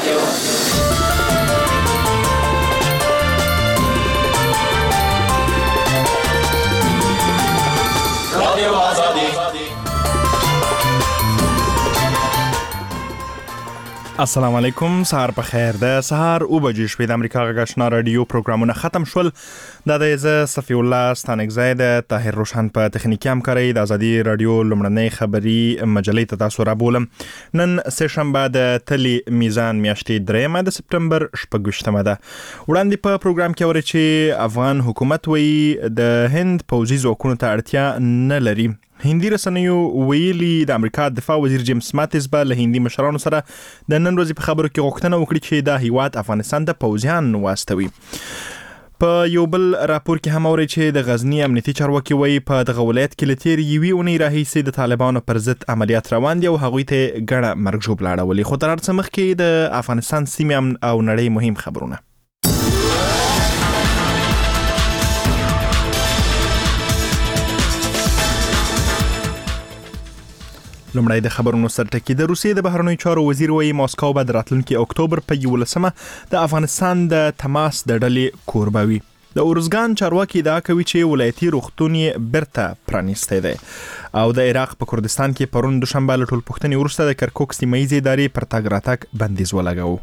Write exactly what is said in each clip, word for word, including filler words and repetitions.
رادیو آزادی. السلام علیکم، سهار په خیر. د سهار او بجې شپې د امریکا غږ آشنا رادیو پروګرامونه ختم شول. دا د ز صفی الله ستانکزی د طاهر روشن په تخنیکی همکاري د ازادي رادیو لمړنۍ خبری مجلې ته تاسو را بولم. نن سه شنبه د تلی میزان میاشتې درېمه د سپتمبر شپږویشتمه ده. وړاندې په پروګرام کې اوري چې افغان حکومت وایي د هند پوځي ځواکونو ته اړتیا نه لري. هندي رسنیو ویلي د امریکا دفاع وزیر جیمز ماتیس به له هندي مشرانو سره د نن ورځې په خبرو کې غوښتنه وکړي چې دا هیواد افغانستان ته پوځیان واستوي. په یو بل راپور کې هم اوري چې د غزنی امنیتي چارواکي وایي په دغه ولایت کې له تېرې یوې اونۍ راهیسې د طالبانو پر ضد عملیات روان دي او هغوی ته ګڼه مرګ ژوبله اړولې. خو تر هر څه مخکې د افغانستان سیمې او نړۍ مهم خبرونه. لومړی د خبرونو سرټکی. د روسیې د بهرنیو چارو وزیر وایي ماسکو به د راتلونکي اکتوبر په یولسمه د افغانستان د تماس د ډلې کوربه وي. د اورزګان چارواکي ادعا کوي چې ولایتي روغتون یې بیرته پرانیستی دی. او د عراق په کردستان کې پرون دوشنبه له ټولپوښتنې وروسته د کرکوک سیمهیزې ادارې پر تګ راتګ بندیز ولګاوه.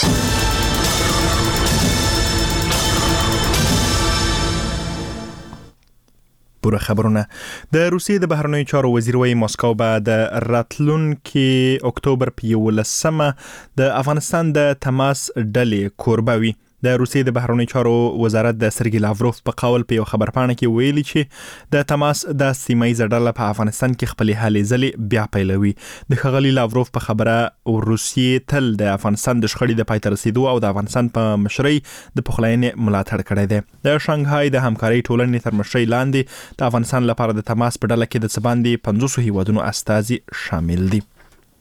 پوره خبرونه. د روسیې د بهرنیو چارو وزیر وایي ماسکو به د راتلونکي اکتوبر په یولسمه د افغانستان د تماس ډلې کوربه وي. د روسیې د بهرنیو چارو وزارت د سرګي لاوروف په قول په یو خبرپاڼه کې ویلي چې د تماس د سیمه‌ییزه ډله په افغانستان کې خپلې هلې ځلې بیا پیلوي. د ښاغلي لاوروف په خبره روسیې تل د افغانستان د شخړې د پای ته رسیدو او د افغانستان په مشرۍ د پخلاینې ملاتړ کړی دی. د شانګهای د همکارۍ ټولنې تر مشرۍ لاندې د افغانستان لپاره د تماس په ډله کې د څه باندې پنځوس هیوادونو استازي شامل دي.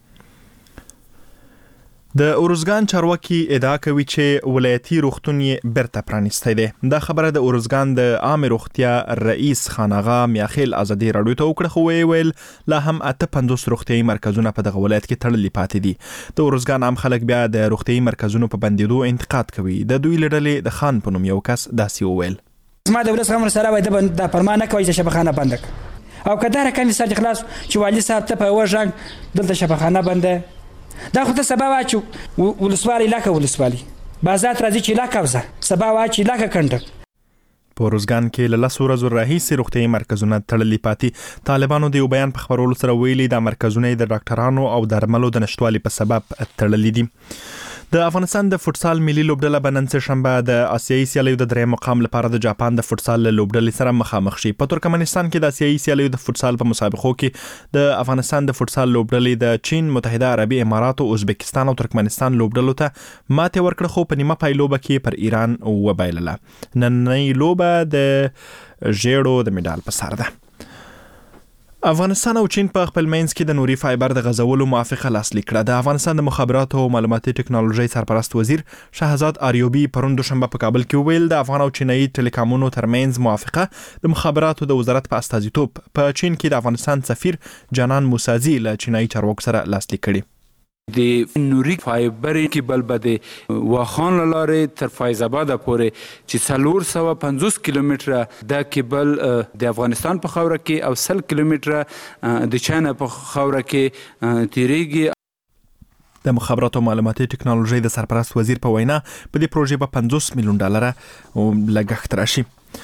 د اورزګان چارواکي ادعا کوي چې ولایتي روغتون یې بیرته پرانیستی دی. دا خبره د اورزګان د عامې روغتیا رئیس خان آغا میاخیل ازادي راډیو ته وکړه، خو ویې ویل لا هم اته پنځوس روغتیایي مرکزونه په دغه ولایت کې تړلي پاتې دي. د اورزګان عام خلک بیا د روغتیایي مرکزونو په بندېدو انتقاد کوي. د دوی له ډلې د خان په نوم یو کس داسې وویل: زما د ولس غمر سره وای د فرمان نه کوي چې شفاخانه بند کړي او کدار کمی سر خلاص چې والي صاحب ته په وژنګ دلته شفاخانه بنده. دا خو ته سبا واچو ولسوالي لاکه ولسوالي بازات راځي چې لاکه وزه سبا واچي لاکه کنټک. په روزګان کې له لسو ورځو راهیسې روغتیایي مرکزونه تړلي پاتې. طالبانو د یو بیان په خبرولو سره ویلي دا مرکزونه د ډاکټرانو او درملو د نشتوالي په سبب تړلي دي. د افغانستان د فوټسال ملي لوبډله به نن سه شنبه د آسیایي سیالیو د درېیم مقام لپاره د جاپان د فوټسال لوبډلې سره مخامخ شي. په ترکمنستان کې د آسیایي سیالیو د فوټسال په مسابقو کې د افغانستان د فوټسال لوبډلې د چین، متحده عربي اماراتو، ازبکستان او ترکمنستان لوبډلو ته ماتې ورکړه، خو په نیمه پای لوبه کې پر ایران وبایلله. نننۍ لوبه د ژیړو د میډال په سر ده. افغانستان او چین په خپل منځ کې د نوري فایبر د غځولو موافقه لاسلیک کړه. د افغانستان د مخابراتو او معلوماتي ټکنالوژي سرپرست وزیر شهزاد آریوبي پرون دوشنبه په کابل کې ویل د افغان او چینایي ټلیکامونو ترمنځ موافقه د مخابراتو د وزارت په استازیتوب په چین کې د افغانستان سفیر جانان موسازي له چینایي چارواکو سره لاسلیک کړي. د نوري فایبر کیبل به د واخان لارې تر فیض آباد پورې چې څلور سوه پنځوس کیلومتره دا کیبل د افغانستان په خاوره کې او سل کیلومتره د چین په خاوره کې تیریږي. د مخابراتو معلوماتي ټکنالوژي د سرپرست وزیر په وینا په دې پروژې به پنځوس میلیون ډالر لګښت راشي.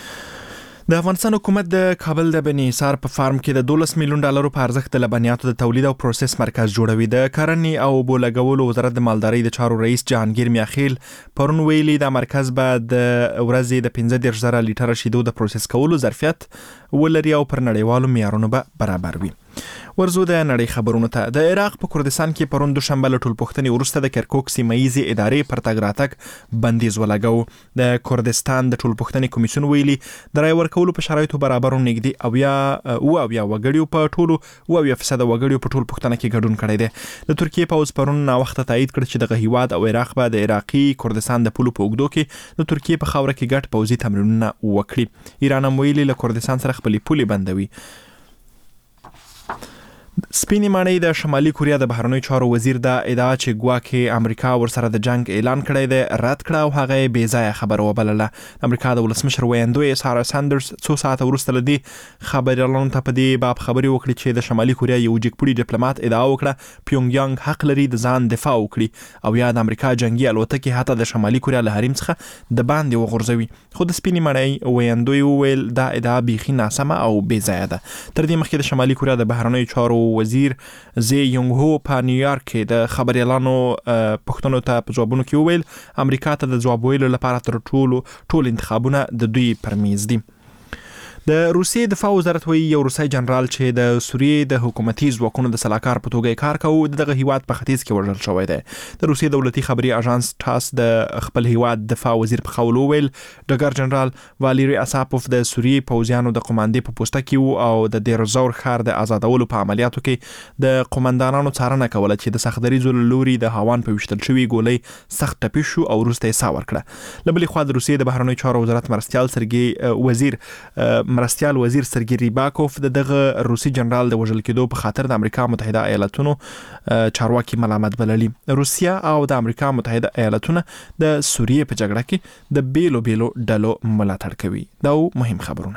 د افغانستان حکومت د کابل د بني حصار په فارم کې د دولس میلیون ډالرو په ارزښت د لبنیاتو د تولید او پروسس مرکز جوړوي. د کرنې او اوبو لګولو وزارت د مالدارۍ د چارو رئیس جهانگیر میاخیل پرون ویلي دا مرکز به د ورځې د پنځه دېرش زره لیټره شیدو د پروسس کولو ظرفیت ولري او پر نړیوالو معیارونو به برابر وي. ورزو د نړۍ خبرونو ته. د عراق په کردستان کې پرون دوشنبه له ټولپوښتنې وروسته د کرکوک سیمه‌ییزې ادارې پر تګ راتګ بندیز ولګاوه. د کردستان د ټولپوښتنې کمیسیون ویلي د رای ورکولو په شرایطو برابر نږدې اویا او اویا وګړیو په ټولو او اویا فیصد وګړیو په ټولپوښتنه کې ګډون کړی دی. د ترکیې پوځ پرون ناوخته تایید کړ چې دغه هیواد او عراق به د عراقي کردستان د پولو په اوږدو کې د ترکیې په خاوره کې ګډ پوځي تمرینونه وکړي. ایران هم ویلي له کردستان سره خپلې پولې بندوي. سپینې ماڼۍ د شمالي کوریا د بهرنیو چارو وزیر دا ادعا چې ګواکې امریکا ورسره د جنگ اعلان کړی دی رد کړه او هغه یې بې ځایه خبره وبلله. د امریکا د ولسمشر ویاندوی سارا ساندرز څو ساعته وروسته له دې خبریالانو ته په دې باب خبرې وکړې چې د شمالي کوریا یو جګپوړي ډیپلوماټ ادعا وکړه پیونګ یانګ حق لري د ځان دفاع وکړي او یا د امریکا جنگي الوتکې حتی د شمالي کوریا له حریم څخه د باندې وغورځوي. خو د سپینې ماڼۍ ویاندوی وویل دا ادعا بیخي ناسمه او بې ځایه ده. تر دې مخکې د شمالي کوریا د بهرنیو چارو وزیر زی یونګ هو په نیویارک کې د خبریالانو پوښتنو ته په ځوابونو کې وویل امریکا ته د ځواب ویلو لپاره تر ټولو ټول انتخابونه د دوی پر میز دي. د روسیې دفاع وزارت وایي یو روسي جنرال چې د سوریې د حکومتي ځواکونو د سلاکار په توګه کار کوي دغه هیواد په ختیځ کې وژل شوی دی. د روسیې دولتي خبري اژانس ټاس د خپل هیواد دفاع وزیر په قول وویل ډګر جنرال والیری اساپوف د سوریې پوځیانو د قوماندې په پوسټه کې وو او د دیرزور ښار د آزادولو په عملیاتو کې د قومندانانو څارنه کوله چې د سختدریزو لوري د هاوان په وشتل شوی ګولۍ سخت ټپي شو او وروسته یې سا ورکړه. له بلې خوا د روسیې د بهرنیو چارو وزارت مرستیال سرګي وزیر مرستیال وزیر سرګي ریباکوف د دغه روسي جنرال د وژل کېدو په خاطر د امریکا متحده ایالاتونو چارواکي ملامت بللي. روسیا او د امریکا متحده ایالاتونه د سوریې په جګړه کې د بیلو بیلو ډلو ملاتړ کوي. دا مهم خبرونه.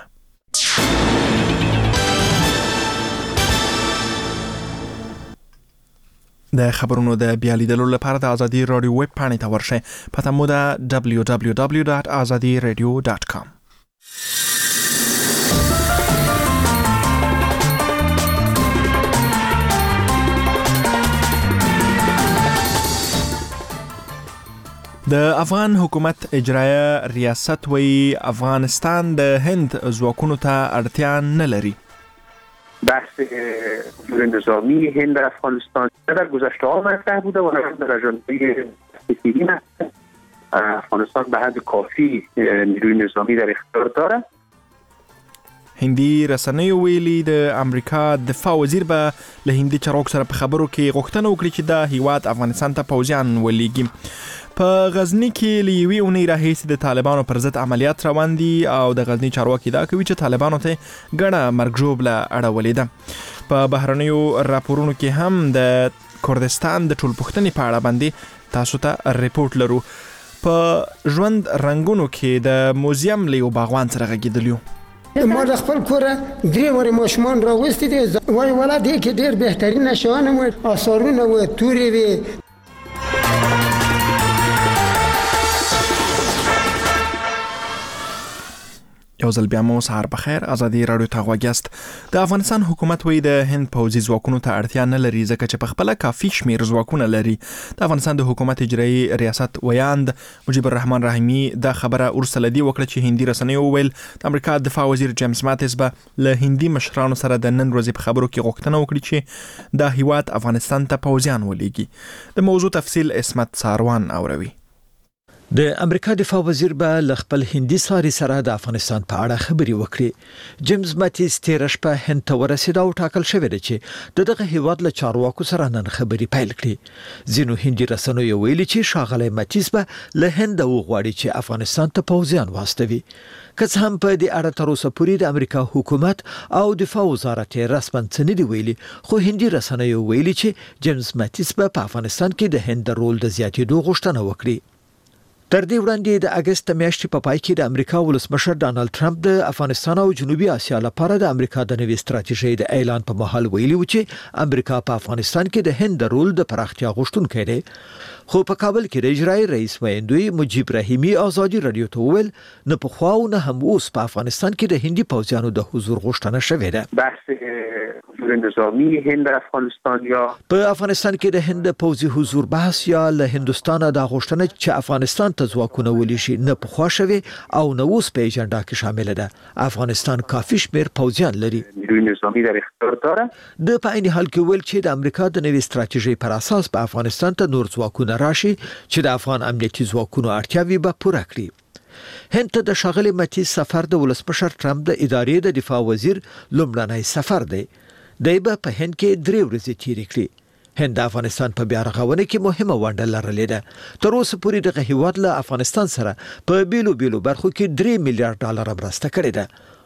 د خبرونو د بیا لیدلو لپاره د ازادي رادیو ویب پاڼې ته ورشئ. پته مو ده دبلیو دبلیو دبلیو ډاټ ازادي رادیو ډاټ کام. د افغان حکومت اجرایه ریاست وی افغانستان د هند ځواکونو ته اړتیا نه لري. بحث حضور نظامی هند در افغانستان در گذشته ها مطرح بوده و هم در اجنده‌های سفیری مطرح. افغانستان به حد کافی نیروی نظامی در اختیار داره. هندي رسنیو ویلي د امریکا دفاع وزیر به له هندي چارواکو سره په خبرو کې غوښتنه وکړي چې دا هیواد افغانستان ته پوځیان ولېږي. په غزنی کې لیوي اونۍ راهیسې د طالبانو پر ضد عملیات روان دي او د غزنی چارواکي دا کوي چې طالبانو ته ګڼه مرګ ژوبله اړولې ده. په بهرنیو راپورونو کې هم د کردستان د ټولپوښتنې په اړه باندې تاسو ته ریپورت لرو. په ژوند رنګونو کې د موزیم له یو باغوان سره غږېدلیو. ما د خپل کوره درې وړې ماشومان راوستي دي وای ولا دې کې ډېر بهترین نشانه و آثارونه و تورې وې. یو ځل بیا مو سهار په خیر. ازادي رادیو ته غوږ یاست. د افغانستان حکومت وایي د هند پوځي ځواکونو ته اړتیا نه لري ځکه چې په خپله کافي شمېر ځواکونه لري. د افغانستان د حکومت اجرایي ریاست ویاند مجیب الرحمن رحیمي دا خبره وروسته له دې وکړه چې هندي رسنیو وویل د امریکا دفاع وزیر جیمز ماتیس به له هندي مشرانو سره د نن ورځې په خبرو کې غوښتنه وکړي چې دا هیواد افغانستان ته پوځیان ولېږي. د موضوع تفصیل اسمت ساروان اوروي. د امریکا دفاع وزیر به ل خپل هندي ساري سره د افغانستان په اړه خبري وکړي. جیمز ماتیس تیر شپه هند ته ورسېد او ټاکل شوی دی چې دغه هیواد له چارواکو سره نن خبري پیل کړي. ځینو هندي رسنیو ویلي چې ښاغلی ماتیس به له هند وغواړي چې افغانستان ته پوځیان واستوي. که څه هم په دې اړه تر اوسه پورې د امریکا حکومت او دفاع وزارت رسماً څه نه دي ویلي، خو هندي رسنیو ویلي چې جیمز ماتیس به په افغانستان کې د هند د رول د زیاتېدو غوښتنه وکړي. تر دې وړاندې د اگست میاشتې په پای کې د امریکا ولسمشر ډانلډ ټرمپ د افغانستان او جنوبي اسیا لپاره د امریکا د نوې ستراتیژۍ د اعلان په مهال ویلي و چې امریکا په افغانستان کې د هند د رول د پراختیا غوښتونکی دی. خو په کابل کې د اجرایي رئیس ویاندوی مجیب رحیمي ازادي رادیو ته وویل نه پخوا او نه هم اوس په افغانستان کې د هندي پوځیانو د حضور غوښتنه شوې ده. بحث حضور نظامی هند در افغانستان یا په افغانستان کې د هند پوځي حضور بحث یا له هندستان د غوښتنه چې افغانستان ته ځواکونه ولېږي نه پخوا شوې او نه اوس په اجنډا کې شامل ده. افغانستان کافي شمېر پوځیان لري. نیروی نظامی در اختیار داره. د په عین حال کې ویل چې د امریکا د نوې ستراتیژۍ پر اساس په افغانستان ته نور ځواکونه راشي چې د افغان امنیتي ځواکونو اړتیاوې به پوره کړي. هند ته د ښاغلي ماتیس سفر د ولسمشر ټرمپ د ادارې د دفاع وزیر لومړنی سفر دی. دی به په هند کې درې ورځې تیرې کړي. هند د افغانستان په بیا رغونه کې مهمه ونډه لرلې ده. تر اوسه پورې دغه هیواد له افغانستان سره په بیلو بیلو برخو کې درې میلیارډ ډالر مرسته کړې ده.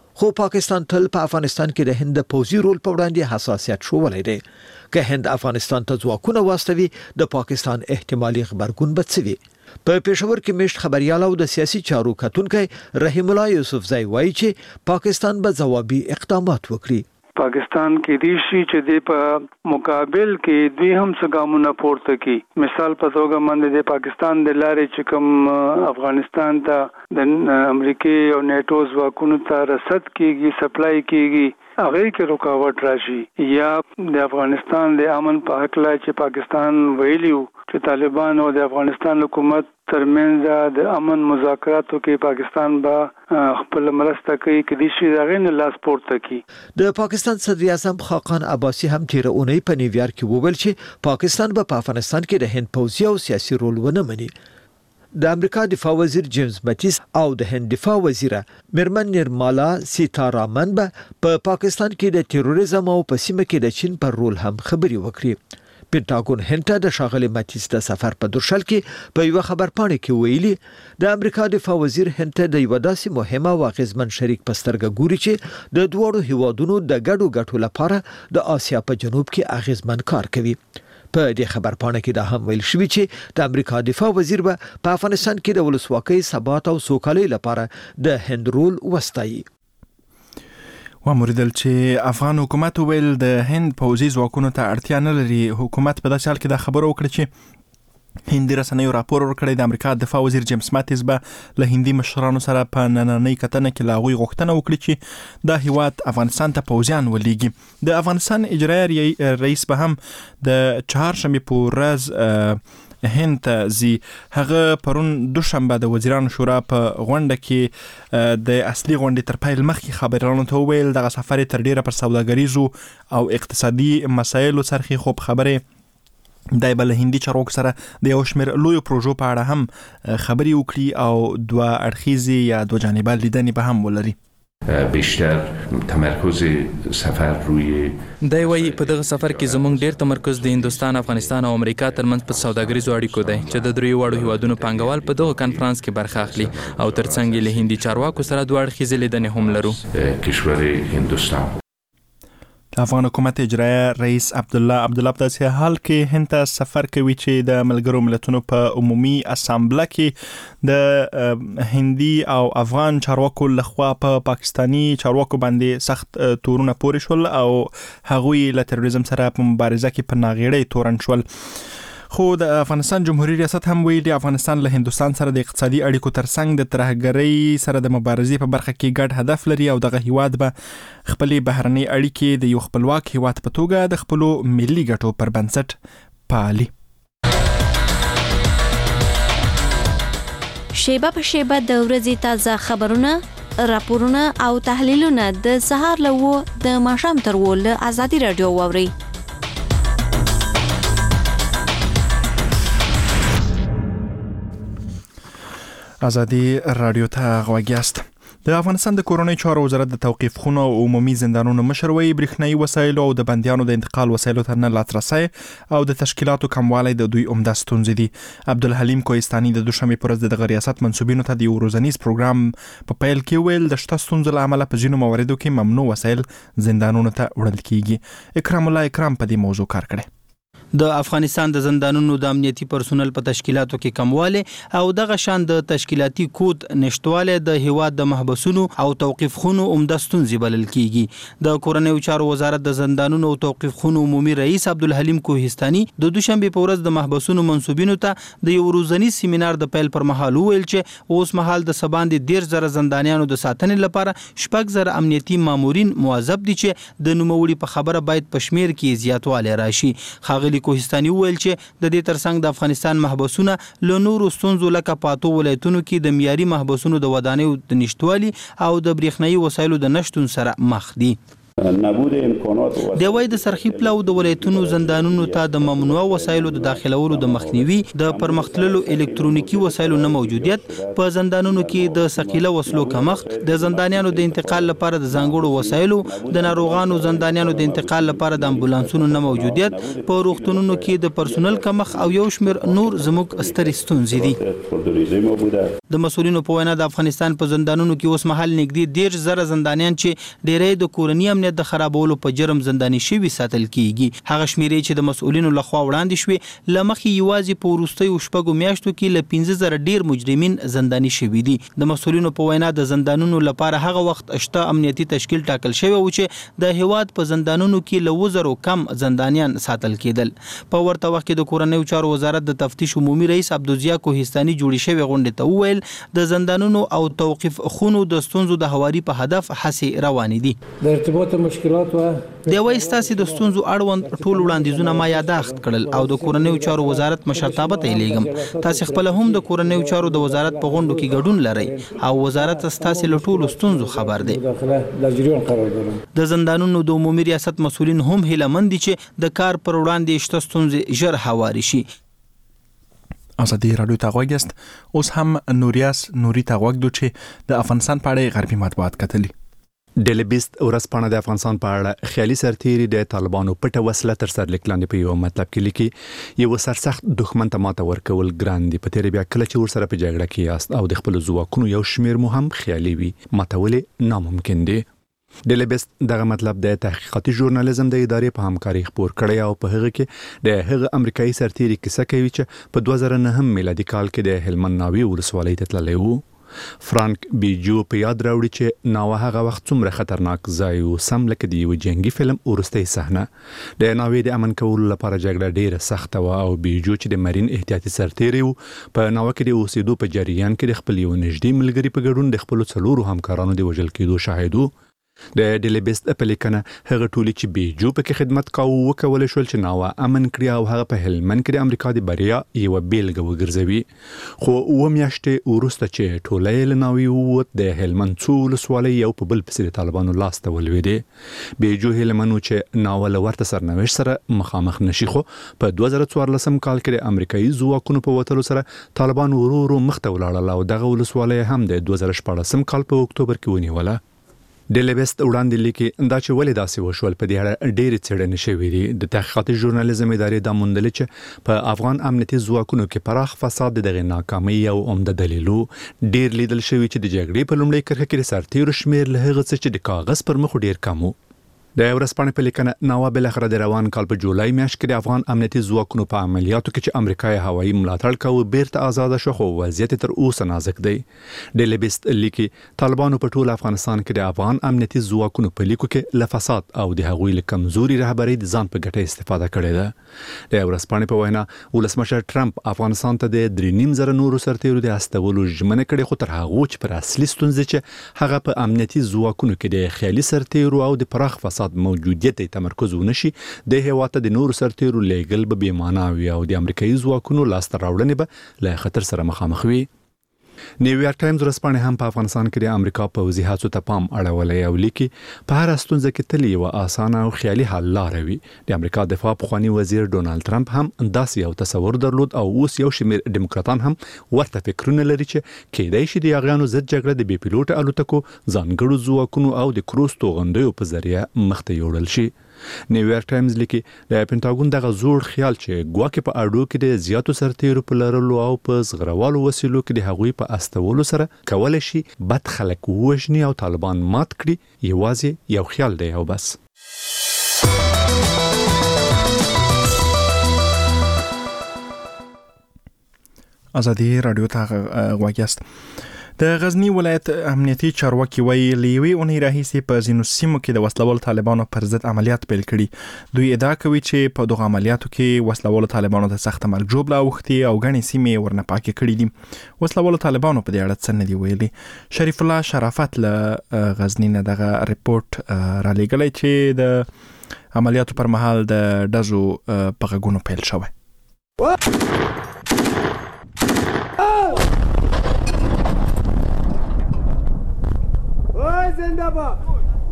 خو پاکستان تل په افغانستان کې د هند پوځي رول په وړاندې حساسیت شوولی دی. که هند افغانستان ته ځواکونه واستوي د پاکستان احتمالي غبرګون به څه وي؟ په پېښور کې مشت خبريال او د سیاسي چارو کتونکي رحیم الله یوسفزی وایي چې پاکستان به ځوابي اقدامات وکړي. پاکستان کې دي شي چې د په مقابل کې دوی هم څه ګامونه پورته کړي. مثال په توګه باندې د پاکستان د لارې چې کوم افغانستان ته د امریکای او نیټو ځواکونو ته رسد کیږي، سپلای کیږي، هغه کې رکاوټ راشي، یا د افغانستان د امن په حق لا چې پاکستان ویلیو چې طالبان او د افغانستان حکومت ترمنځ د امن مذاکراتو کې پاکستان به خپل مرسته کوي کې دي شي دغه نه لاس پورته کوي. د پاکستان صدر اعظم خاقان عباسي هم تیر اونۍ په نیویارک کې وویل چې پاکستان به په افغانستان کې د هند پوځي او سیاسي رول ونه مني. د امریکا دفاع وزیر جیمز ماتیس او د هند دفاع وزیره میرمن نرمالا سیتارامن به په پاکستان کې د تروریزم او په سیمه کې د چین پر رول هم خبري وکړي. پینټاګون هند ته د ښاغلي ماتیس د سفر په درشل کې په یو خبرپاڼه کې ویلي د امریکا دفاع وزیر هند ته د یو داسې مهمه او اغیزمن شریک په سترګه ګوري چې د دوړو هیوادونو د ګډو ګټو لپاره د آسیا په جنوب کې اغیزمن کار کوي. په دې خبرپاڼه کې دا هم ویل شوی چې د امریکا دفاع وزیر به په افغانستان کې د ولسواکۍ، ثبات او سوکالۍ لپاره د هند رول وستایي. وموریدل چې افغان حکومت ویل د هند پوځي ځواکونو ته اړتیا نه لري. حکومت په داسې حال کې دا خبره وکړه چې هندي رسنیو راپور ورکړی د امریکا دفاع وزیر جیمز ماتیس به له هندي مشرانو سره په نننۍ کتنه کې له هغوی غوښتنه وکړي چې دا هیواد افغانستان ته پوځیان ولېږي. د افغانستان اجرایي رئیس به هم د چهارشنبې په ورځ هند ته زی. هغه پرون دوشنبه د وزیرانو شورا په غونډه کې د اصلي غونډې تر پیل مخکې خبرانو ته وویل دغه سفر تر ډیره پر سوداګریزو او اقتصادي مسایلو سرخي خوب خبره دای بل هندي چارواکو سره د یو شمېر لویو پروژو په اړه هم خبري وکړي او دوه اړخیزې یا دوه جانبه لیدنې به هم ولري. بیشتر تمرکز سفر روی دی وایي په دغه سفر کې زموږ ډیر تمرکز د هندوستان، افغانستان او امریکا ترمنځ په سوداګریزو اړیکو دی چې د دریو وړو هیوادونو پانګوال په دغه کانفرنس کې برخه اخلي او ترڅنګ له هندي چارواکو سره دوه اړخیزې لیدنې هم لرو. کشور هندوستان افغان حکومت اجرایي رئیس عبدالله عبدالله په داسې حال کې هند ته سفر کوي چې د ملګرو ملتونو په عمومي اسامبله کې د هندي او افغان چارواکو لخوا په پا پاکستانی چارواکو باندې سخت تورونه پورې شول او هغوی له تروریزم سره په مبارزه کې په ناغېړۍ تورن شول. خو د افغانستان جمهوریت ریاست هم ویلي افغانستان له هندوستان سره د اقتصادي اړیکو ترڅنګ د ترهګرۍ سره د مبارزې په برخه کې ګډ هدف لري او دغه هیواد به خپلې بهرنۍ اړیکې د یو خپلواک هیواد په توګه د خپلو ملي ګټو پر بنسټ پالي. شیبه په شیبه د ورځې تازه خبرونه، راپورونه او تحلیلونه د سهار له و د ماښام تر و له ازادي رادیو واورئ. ازادي رادیو ته غوږ یاست. د افغانستان د کورنۍ چارو وزارت د توقیف خونو او عمومي زندانونو مشر وایي برېښنايي وسایلو او د بندیانو د انتقال وسایلو ته نه لاسرسی او د تشکیلاتو کموالی د دوی عمده ستونزې دي. عبدالحلیم کوهستاني د دوشنبې په ورځ د دغه ریاست منصوبینو ته د یو ورځنیز پروګرام په پیل کې ویل د شته ستونزو له امله په ځینو مواردو کې ممنوع وسایل زندانونو ته وړل کیږي. اکرام الله اکرام په دې موضوع کار کړی. د افغانستان د زندانونو د امنیتي پرسونل په تشکیلاتو کې کمواله او دغه شان د تشکیلاتي کود نشټواله د هیواد د محبسونو او توقيف خونو عمده ستونزې بلل کیږي. د کورنۍ چارو وزارت د زندانونو او توقيف خونو عمومي رئیس عبدالحلیم کوهستاني د دوشنبه په ورځ د محبسونو منصوبینو ته د یو ورځنی سیمینار د پیل پر مهال ویل چې اوس مهال د سباندې ډیر زره زندانیانو د ساتنې لپاره شپږ زره امنیتي مامورین موظف دي چې د نوموړي په خبره باید پښمیر کې زیاتوالی راشي. خاغلی کوهستاني ویل چې د دې ترڅنګ د افغانستان محبسونه له نورو ستونزو لکه پاتو ولایتونو کې د معیاري محبسونو د ودانیو د نشټوالي او د برېښنايي وسایلو د نشټون سره مخ دي. نبود امکانات د وای د سرخی پلو د ولایتونو زندانونو ته د ممنوع وسایلو د داخلولو د مخنیوي د پرمختللو الکترونیکی وسایلو نه موجودیت په زندانونو کې د ثقيله وسلو کمښت د زندانیانو د انتقال لپاره د ځانګړو وسایلو د ناروغانو زندانیانو د انتقال لپاره د امبولانسونو نه موجودیت په روغتونونو کې د پرسونل کمښت او یو شمېر نور زموږ سترې ستونزې دي. د مسؤلینو په وینا د افغانستان په زندانونو کې اوس مهال نږدې ډیر زره زندانیان چې ډېرې د کورنۍ امنیت د خرابولو په جرم زنداني شوي ساتل کیږي. هغه شمیرې چې د مسؤلینو لخوا وړاندې شوې لمخې یوازې په وروستیو شپږو میاشتو کې له پنځه زره ډیر مجرمین زنداني شوي دي. د مسؤلینو په وینا د زندانونو لپاره هغه وخت شته امنیتي تشکیل ټاکل شوی و چې د هیواد په زندانونو کې له وزرو کم زندانیان ساتل کېدل. په ورته وخت کې د کورنیو چارو وزارت د تفتیش عمومي رئیس عبدالضیا کوهستاني جوړې شوې غونډې ته وویل د زندانونو او توقيف خونو د ستونزو د هواري په هدف هڅې روانې دي. د ارتباط مشکلات و د وای ستاسو د ستونزو اړوند ټول وړاندیزونه ما یاداښت کړل او د کورنیو چارو وزارت مشرتابه ته لیږم. تاسو خپل هم د کورنیو چارو د وزارت په غونډو کې ګډون لرئ او وزارت ستاسو له ټولو ستونزو خبر دی. د زندانونو د عمومي ریاست مسؤلین هم هیله مند دي چې د کار پر وړاندې شته ستونزې ژر هواري شي. ازادي رادیو ته غوږ یاست. اوس هم نوریاس نوري ته غوږ دو چې د افغانستان په اړه غربي مطبوعات کتلي. ډیلی بیست ورځپاڼه د افغانستان په اړه خیالي سرتیري د طالبانو پټه وسله تر سر لیک لاندې په یو مطلب کې لیکي یو سرسخت دښمن ته ماته ورکول ګران دي په تیر بیا کله چې ور سره په جګړه کې یاست او د خپل ځواکونو یو شمیر مو هم خیالي وي ماتولې ناممکن دي. ډیلی بیست دغه مطلب د تحقیقاتي ژورنالیزم د ادارې په همکاري خبر کړی او په هغه کې د هغه امریکایي سرتیري کیسه کوي چې په دوه زره نه میلادي کال کې د هلمند ناوی ولسوالۍ ته تللی و. فرانک بیجو په یاد راوړي چې ناوه هغه وخت څومره خطرناک ځای و سم لکه د یو جنگي فلم ورستۍ صحنه. د ناوې د امن کولو لپاره جګړه ډیره سخته و او بیجو چې د مرین احتیاطي سرتیری و په ناوه کې د اوسېدو په جریان کې د خپل یو نږدې ملګري په ګډون د خپل څلورو همکارانو د وژل کېدو شاهد و. د ډیلی بیست په لیکنه هغه ټولي چې بیجو په کې خدمت کاوه وکول شول چې ناوه امن کړی او هغه په هلمند کې د امریکا د بریا یو بیلګه وګرځوي. خو و میاشتې وروسته چې ټولې له ناوی ووت د هلمند څو ولسوالۍ یو په بل پسې د طالبانو لاس ته ولوېدې. بیجو هلمند چې ناوه له ورته سرنوشت سره مخامخ نشي خو په دوه زره څوارلسم کال کې د امریکایي ځواکونو په وتلو سره طالبان ورو ورو مخ ته ولاړل او دغه ولسوالۍ هم د دوه زره شپاړسم کال په اکتوبر کې ونیوله. ډیلی بیست وړاندې لیکي دا چې ولې داسې وشول په دې اړه ډېرې څېړنې شوې دي. د تحقیقاتي ژورنالیزم ادارې دا موندلې چې په افغان امنیتي ځواکونو کې پراخ فساد د دغې ناکامۍ یو عمده دلیل و. ډېر لیدل شوي چې د جګړې په لومړۍ کرښه کې د سرتیرو شمېر له هغه څه چې د کاغذ پر مخ ډېر کم و. د ورځپاڼې په لیکنه ناوه بالاخره د روان کال په جولای میاشت کې د افغان امنیتي ځواکونو په عملیاتو کې چې امریکا یې هوایي ملاتړ کاوه بیرته آزاد شو خو وضعیت تر اوسه نازک دی. ډیلی بیست لیکي طالبانو په ټول افغانستان کې د افغان امنیتي ځواکونو په لیکو کې له فساد او د هغوی له کمزوري رهبرۍ د ځان په ګټه استفاده کړې ده. د ورځپاڼې په وینا ولسمشر ټرمپ افغانستان ته د درې نیم زره نورو سرتیرو د استولو ژمنه کړې خو تر هغه چې پر اصلي ستونزې چې هغه په امنیتي ځواکونو کې د خیالي سرتیرو او د پراخ فساد موجودیت تمرکز ونشي د هیواد ته د نورو سرتیرو لیږل به بې معنا وي او د امریکایي ځواکونو لاسته راوړنې به له خطر سره مخامخ وي. نیویارک ټایمز ورځپاڼه هم په افغانستان کې د امریکا پوځي هڅو ته پام اړولی او لیکي په هر ستونزه کې تل یو اسانه او خیالي حل لاره وي. د امریکا دفاع پخوانی وزیر ډونالد ټرمپ هم داسې یو تصور درلود او اوس یو شمېر ډیموکراتان هم ورته فکرونه لري چې کېدای شي د یاغیانو ضد جګړه د بې پیلوټه الوتکو ځانګړو ځواکونو او د کروز توغندیو په ذریعه مخته یوړل شي. نیویارک ټایمز لیکي د پینټاګون دغه زوړ خیال چې ګواکې په اډو کې د زیاتو سرتیرو په لرلو او په زغروالو وسیلو کې د هغوی په استولو سره کولای شي بد خلک ووژني او طالبان مات کړي یوازې یو خیال دی او بس. ازادي رادیو ته غوږ یاست. د غزنی ولایت امنیتي چارواکي وایي له یوې اونۍ راهیسې په ځینو سیمو کې د وسلوالو طالبانو پر ضد عملیات پیل کړي. دوی ادعا کوي چې په دغه عملیاتو کې وسلوالو طالبانو د سخت مرګ ژوبله اوښتي او ګڼې سیمې ورنه پاکې کړي دي. وسلوالو طالبانو په دې اړه څه نه دي ویلي. شریف الله شرافت له غزنی نه دغه ریپورت را لېږلی چې د عملیاتو پر مهال د ډزو په غږونو پیل شوی.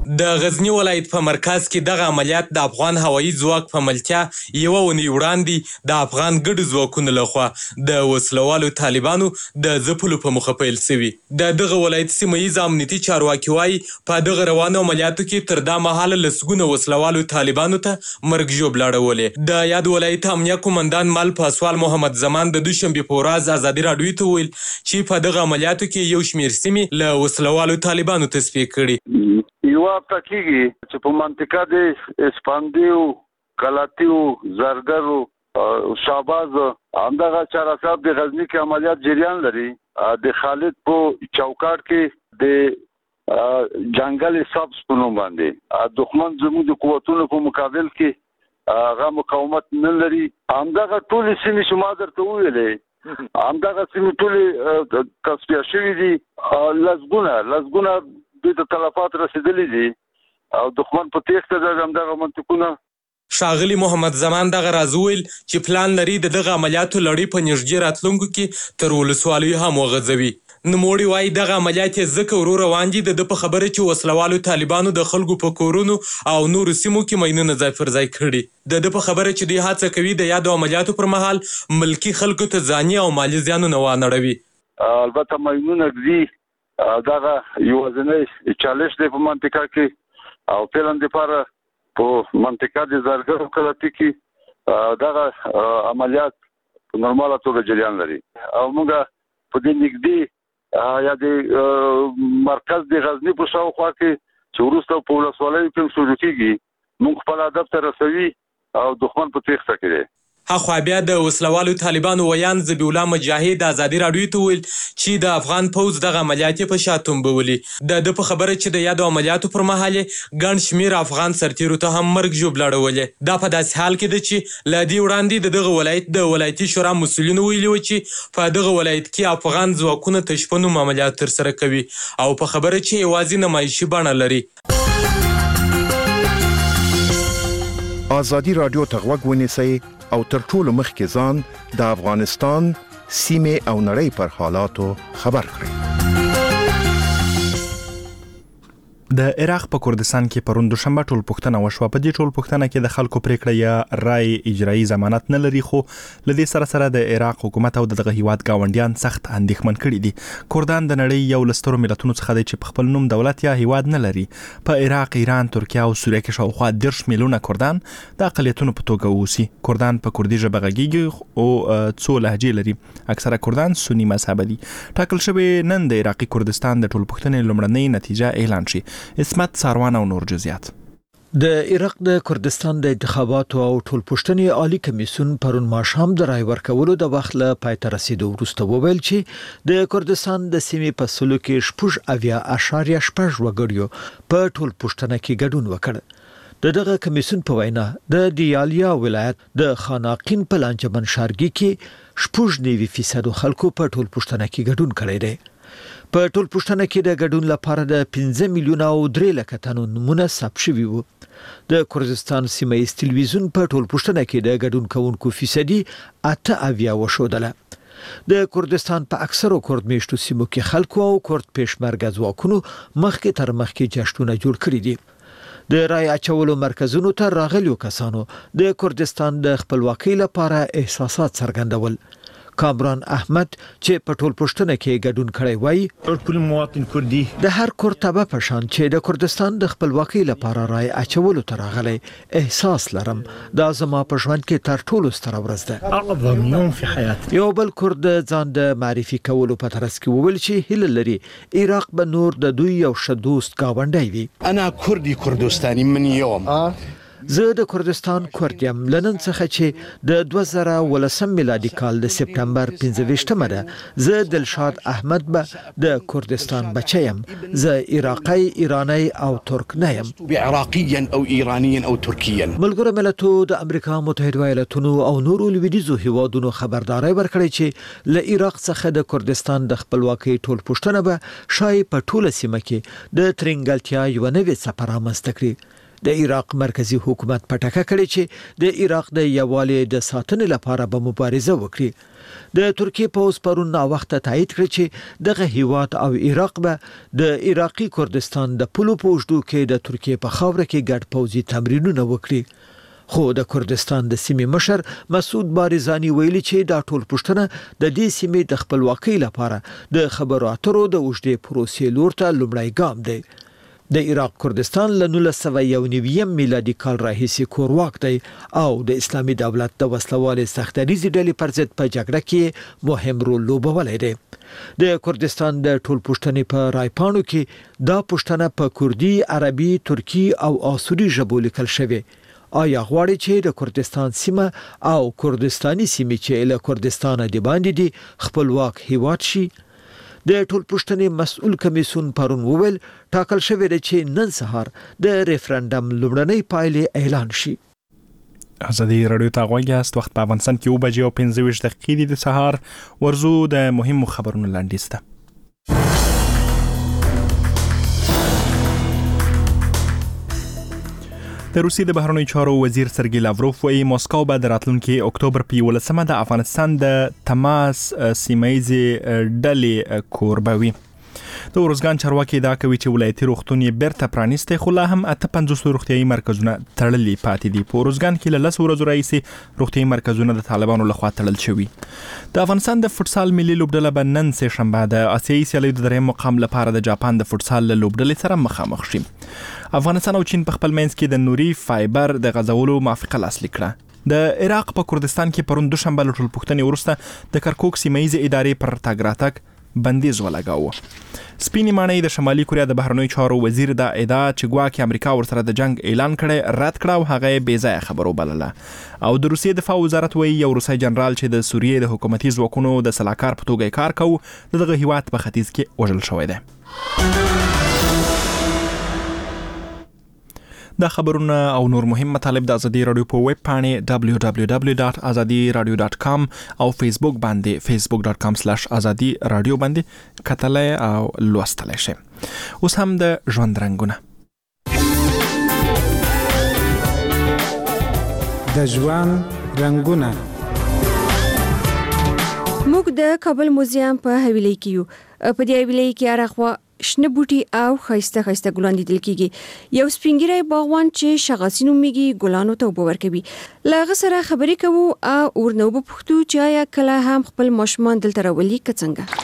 د غزنی ولایت په مرکز کې دغه عملیات د افغان هوایي ځواک په ملتیا یوه اونۍ وړاندې د افغان ګډو ځواکونو لخوا د وسلوالو طالبانو د ځپلو په موخه پیل شوي. د دغه ولایت سیمه ییز امنیتي چارواکي وایي په دغه روانو عملیاتو کې تر دا مهاله لسګونه وسلوالو طالبانو ته مرګ ژوبله اړولې. د یاد ولایت امنیه قومندان مال پاسوال محمد زمان د دوشنبې په ورځ ازادي راډیو ته ویل چې په دغه عملیاتو کې یو شمېر سیمې له وسلوالو طالبانو تصفیه کړي. یو هفته کېږي چې په منطقه د اسپاندیو، کلاتیو، زرګرو، شاباز همدغه چاراساب د غزنی کې عملیات جریان لري. د خالد په چوکاټ کې د جنگل سبز په نوم باندې دښمن زموږ د قوتونو په مقابل کې هغه مقاومت نه لري. همدغه ټولې سیمې چې ما درته وویلې همدغه سیمې ټولې تصفیه شوي دي. لسګونه لسګونه دوی ته تلفات رسېدلي دي او دښمن په تېښته ده همدغه منطقونه. ښاغلي محمد زمان دغه راز وویل چې پلان لري د دغه عملیاتو لړۍ په نږدې راتلونکو کې تر ولسوالیو هم وغځوي. نوموړي وایي دغه عملیات یې ځکه ورو روان دي د ده په خبره چې وسلوالو طالبانو د خلکو په کورونو او نورو سیمو کې ماینونه ځای پر ځای کړي. د ده په خبره چې دوی هڅه کوي د یادو عملیاتو پر مهال ملکي خلکو ته ځاني او مالي زیانونه وانړوي. البته ماینونه ږدي دغه یوازینی چالش دی په منطقه کې او فعلا دپاره په منطقه د زرګرو کلاتي کې دغه عملیات په نورماله توګه جریان لري او موږ په دې نږدې یا د مرکز د غزنی په شاوخوا کې چې وروسته په ولسوالیو کې شروع کېږي موږ خپل هدف ته رسوي او دښمن په تېښته کې دی. هخوا بیا د وسلوالو طالبانو ویان ذبیح الله مجاهد ازادي راډیو ته ویل چې د افغان پوځ دغه عملیات په شا تنبولي. د ده په خبره چې د یادو عملیاتو پر مهال ګڼ شمېر افغان سرتیرو ته هم مرګ ژوبله اړولې. دا په داسې حال کې ده چې له دې وړاندې د دغه ولایت د ولایتي شورا مسؤلینو ویلي وو چې په دغه ولایت کې افغان ځواکونه تشپنوم عملیات ترسره کوي او په خبره چې یوازې نمایشي بڼه لري. ازادي راډیو ته غوږ ونیسئ او تر ټولو مخکې ځان د افغانستان سیمې او نړۍ پر حالاتو خبر کړئ. د عراق په کردستان کې پرون دوشنبه ټول پوښتنه وشوه. په دې ټول پوښتنه کې د خلکو پریکړه یا رای اجرایی ضمانت نه لري خو لدې سره سره د عراق حکومت او دغه هیواد گاونډیان سخت اندېښمن کړي دي. کردان د نړۍ یو لسترو ملتونو څخه دی چې په خپل نوم دولت یا هیواد نه لري. په عراق، ایران، ترکیه او سوریه کې شاوخوا دېرش میلیونه کردان د اقلیتونو په توګه اوسي. کردان په کردي ژبه غږیږي او څو لهجې لري. اکثره کردان سنی مذهب دي. ټاکل شوی نن د عراقي کردستان د ټول پوښتنې لومړنۍ نتیجه اعلان شي. اسمت ساروان او نور جزئیات. د عراق د کردستان د انتخاباتو او ټول پوښتنې عالی کمیسیون پرون ماښام د رای ورکولو د وخت له پای ته رسیدو وروسته وویل چې د کردستان د سیمې په سلو کې شپږ اویا اشاریه شپږ وګړیو په ټول پوښتنه کې ګډون وکړ. د دغه کمیسیون په وینا د دیالیا ولایت د خاناقین په لانجمن شارګي کې شپږ نوي فیصد خلکو په ټول پوښتنه کې ګډون کړی دی. په ټول پوښتنه کې د ګډون لپاره د پنځه میلیونه او درې لکه تنو نمونه ثبت شوي وو. د کردستان سیمه ییز تلویزیون په ټول پوښتنه کې د ګډون کوونکو فیصدي اته اویا وښودله. د کردستان په اکثرو کورد میشتو سیمو کې خلکو او کورد پېشمرګه ځواکونو مخکې تر مخکې جشنونه جوړ کړي دي. د رای اچولو مرکزونو ته راغلیو کسانو د کردستان د خپلواکۍ لپاره احساسات څرګندول. کامران احمد چې په ټول پوښتنه کې ګډون کړی وای ټول مواطن کردي د هر کورد تبع په شان چې د کردستان د خپلواکۍ لپاره رای اچولو ته راغلی احساس لرم دا زما په ژوند کې تر ټولو ستره ورځ ده. اعظم يوم في حياتي. یو بل کورد ځان د معرفي کولو په ترڅ کې وویل چې هیله لري عراق به نور د دوی یو ښه دوست گاونډی وي. انا كردي كردستاني من يوم زه د کردستان کورد یم لنن څخه چې د دوه زره ولسم میلادي کال د سپتمبر پنځه ویشتمه ده. زه دلشاد احمد به د کردستان بچی یم. زه عراقی، ایرانی او ترک نه یم. عراقيا او ايرانيا او تركيا. ملګرو ملتونو د امریکا متحده ایالاتونو او نورو لویدیځو هیوادونو خبرداري ورکړې چې له عراق څخه د کردستان د خپلواکۍ ټول پوښتنه به شای په ټوله سیمه کې د ترنګلتیا یو نوې څپه رامنځته کړي. د عراق مرکزی حکومت پټکه کړې چې د عراق د یووالي د ساتنې لپاره به مبارزه وکړي. د ترکیه پوز پرون نا وخت تایید کړ چې دغه هیواد او عراق به د عراقي کردستان د پولو پوجدو کې د ترکیه په خاوره کې ګډ پوځي تمرینونه وکړي. خو د کردستان د سیمې مشر مسعود بارزانی ویلي چې دا ټول پښتنه د دې سیمې د خپلواکۍ لپاره د خبرو اترو د اوږدې پروسې لور ته لومړی ګام دی. د عراق کردستان له نولس سوه یو نوي میلادي کال راهیسې کورواک دی او د اسلامي دولت د وسلوالې سختدریزې ډلې پر ضد په جګړه کې مهم رول لوبولی دی. د کردستان د ټول پښتنې په رایپاڼو کې دا پښتنه په کردي، عربي، ترکی او آسوري ژبو لیکل شوې. آیا غواړي چې د کردستان سیمه او کردستاني سیمې چې له کردستانه دی باندې دي خپلواک هیواد شي؟ د ټول پښتنې مسؤل کمیسیون پرون وویل ټاکل شوی دی چې نن سهار د ریفرندم لومړنۍ پایلې اعلان شي. ازادي رادیو ته غوږ یاست. وخت په افغانستان کې اوه بجې او پنځه ویشت دقیقې دي د سهار. ورزو د مهمو خبرونو لاندیز ته. د روسیې د بهرنیو چارو وزیر سرګی لاوروف وايي مسکو به د راتلونکي اکتوبر په یولسمه د افغانستان د تماس سیمایي ډلې کوربوي. د ورزګان چارواکي دا کوي چې ولایتي روغتون یې بیرته پرانیستی خو لا هم اته پنځوس روغتیايي مرکزونه تړلي پاتې دي. په ورزګان کې له لس ورځو راهیسې روغتیايي مرکزونه د طالبانو لخوا تړل شوي. د افغانستان د فوټسال ملي لوبډله به نن سه شنبه د آسیایي سیالیو د درېیم مقام لپاره د جاپان د فوټسال لوبډلې سره مخامخ شي. افغانستان او چین په خپل منځ کې د نوري فایبر د غځولو موافقه لاسلیک کړه. د عراق په کردستان کې پرون دوشنبه له ټولپوښتنې وروسته د کرکوک سیمایي ادارې پر تګ راتګ بندیز ولګاوه. سپینې ماڼۍ د شمالي کوریا د بهرنیو چارو وزیر دا ادعا چې ګواکې امریکا ورسره د جنگ اعلان کړي رد کړه او هغه یې بې ځایه خبرو بلله. او د روسیې دفاع وزارت وایي یو روسي جنرال چې د سوریې د حکومتي ځواکونو د سلاکار په توګه کار کوي دغه هیواد په ختیځ کې وژل شوی دی. دا خبرونه او نور مهم مطالب د ازادي رادیو په ویب پاڼې دبلیو دبلیو دبلیو ډاټ ازادي رادیو ډاټ کام او فیسبوک باندې فیسبوک ډاټ کام سلاش ازادي رادیو باندې کتلای او لوستلای شئ. اوس هم د ژوند رنګونه. د ژوند رنګونه. موږ د کابل موزیم په حویلۍ کې یو. په دې حویلۍ کې هرخوا شنه بوټي او خایسته خایسته ګلان لیدل کیږي. یو سپینګیری باغوان چې شغاسي نومیږي ګلانو ته اوبه ورکوي. له هغه سره خبرې کوو او ورنه اوبه پوښتو چې آیا کله هم خپل ماشومان دلته راولي که څنګه.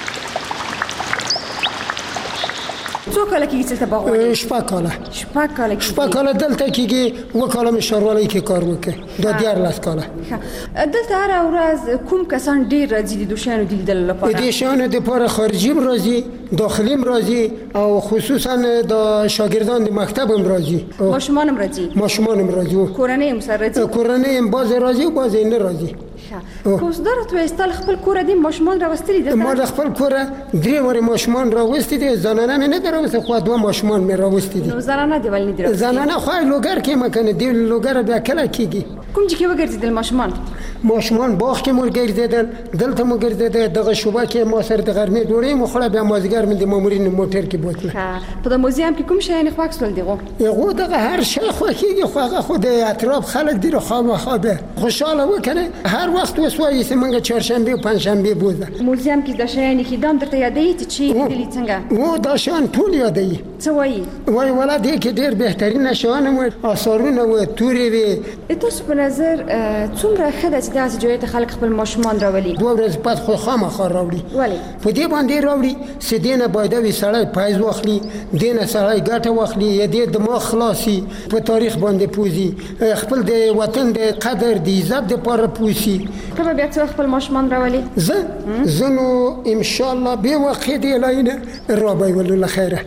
څو کاله کېږي چې ته باغوان؟ شپږ کاله. شپږ کاله کېږي. شپږ کاله دلته کېږي. اووه کاله مې ښاروالۍ کې کار وکړ. دا دیارلس کاله. دلته هره ورځ کوم کسان ډېر راځي د دې شیانو د لیدلو لپاره؟ د دې شیانو دپاره خارجي هم راځي، داخلي هم راځي او خصوصا د شاګردان د مکتب هم راځي. ماشومان هم راځي؟ ماشومان هم راځي. کورنۍ هم سره راځي؟ کورنۍ هم بعضې راځي او بعضې نه راځي. خو زه راته وایي ستا له خپل کوره دې ماشومان راوستلي دلته؟ ما له خپل کوره درې وارې ماشومان راوستي دي. زنانه مې نه دي راوستي خو دوه ماشومان مې راوستي دي. نو زنانه دې ولې نه دي راوستي؟ زنانه خو لوګر کې مه کنه دې لوګره بیا کله کېږي. کوم ځای کې وګرځېدل ماشومان؟ ماشومان باغ کې مو ګرځېدل، دلته مو ګرځېدل، دغه شوبه کې ما سره د غرمې ډوډۍ مو خوړه، بیا مازدیګر مې د مامورینو موټر کې بوتله. په د موزیم کې کوم شیان خوښ شول دغه؟ هغه دغه هر شی خوښېږي خو هغه خو د اطراف خلک دي خامخا به خوشحاله وکړي. هر وخت اوس وایي چې موږ چهارشنبه و پنجشنبه بوزه. موزیم کې د شیانو کې دام درته یادوي چې لیدلي څنګه؟ و دا شیان ټول یادوي. څه وایي؟ وایي والا دې کې ډېر بهترینه شیان وو، آثارونه وو، تورې وې. تاسو په نظر څومره ښه ده چې داسې ځای ته خلک خپل ماشومان راولي؟ دوه ورځې بعد خو خامخا راوړي. ولې؟ په دې باندې راوړي چې دې نه باید وي سړی پیز واخلي، دې نه سړی ګټه واخلي، یا دې دماغ خلاصي، په تاریخ باندې پوزي، خپل د وطن د قدر د عزت دپاره پوسي. ته به بیا څه خپل ماشومان راولي؟ زه زه نو انشاءالله بې وقې دې لایینه رابیولو له خیره.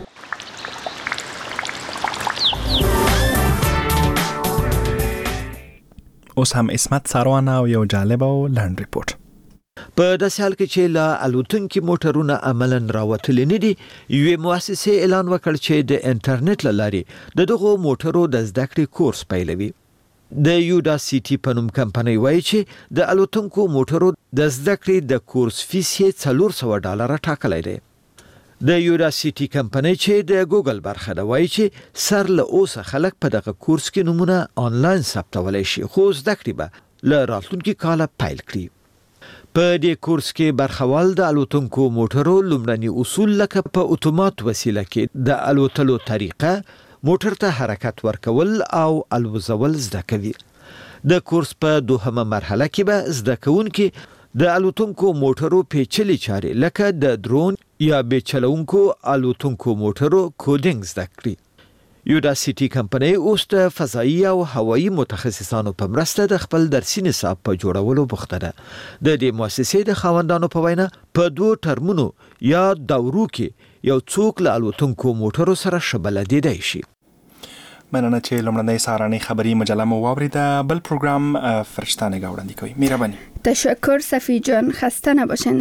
اوس هم اسمت سروانه او یو جالب او لنډ ریپورت. په داسې حال کې چې لا الوتونکي موټرونه عملاً راوتلي نه دي، یوې مؤسسې اعلان وکړ چې د انټرنیټ له لارې د دغو موټرو د زده کړې کورس پیلوي. د یوډا سیټي په نوم کمپنۍ وایي چې د الوتونکو موټرو د زده کړې د کورس فیس یې څلور سوه ډالره ټاکلی دی. د یوداسیټي کمپنۍ چې د ګوګل برخه ده وایي چې سر له اوسه خلک په دغه کورس کې نمونه آنلاین ثبتولی شي خو زده کړې به له راتلونکي کاله پیل کړي. په دې کورس کې برخوال د الوتونکو موټرو لومړني اصول لکه په اتومات وسیله کې د الوتلو طریقه، موټر ته حرکت ورکول او الوزول زده کوي. د کورس په دوهمه مرحله کې به زده کوونکي د الوتونکو موټرو پیچلي چارې لکه د درون یا بې چلونکو الوتونکو موټرو کوډینګ زده کړي. یوداسیټي کمپنۍ اوس د فضایي او هوایي متخصصانو په مرسته د خپل درسي نصاب په جوړولو بوخته ده. د دې مؤسسې د خاوندانو په وینا په دوه ټرمونو یا دورو کې یو څوک له الوتونکو موټرو سره شبلدیدای شي. مننه چې لومړنۍ سهارنۍ خبري مجله مو واوریده. بل پروګرام فرشته نگاه وړاندې کوي. مهرباني. تشکر صفی جان، خسته نباشین.